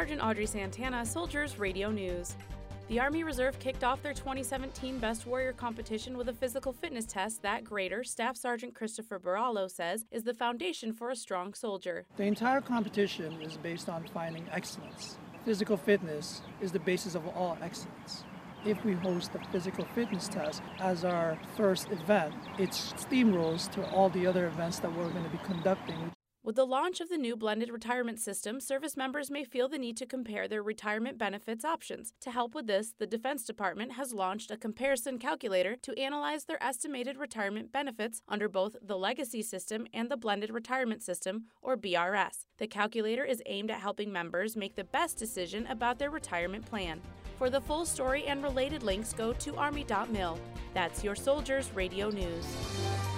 Sergeant Audrey Santana, Soldiers Radio News. The Army Reserve kicked off their 2017 Best Warrior competition with a physical fitness test that Grader Staff Sergeant Christopher Barallo says is the foundation for a strong soldier. The entire competition is based on finding excellence. Physical fitness is the basis of all excellence. If we host the physical fitness test as our first event, it steamrolls to all the other events that we're going to be conducting. With the launch of the new blended retirement system, service members may feel the need to compare their retirement benefits options. To help with this, the Defense Department has launched a comparison calculator to analyze their estimated retirement benefits under both the legacy system and the blended retirement system, or BRS. The calculator is aimed at helping members make the best decision about their retirement plan. For the full story and related links, go to army.mil. That's your Soldiers Radio News.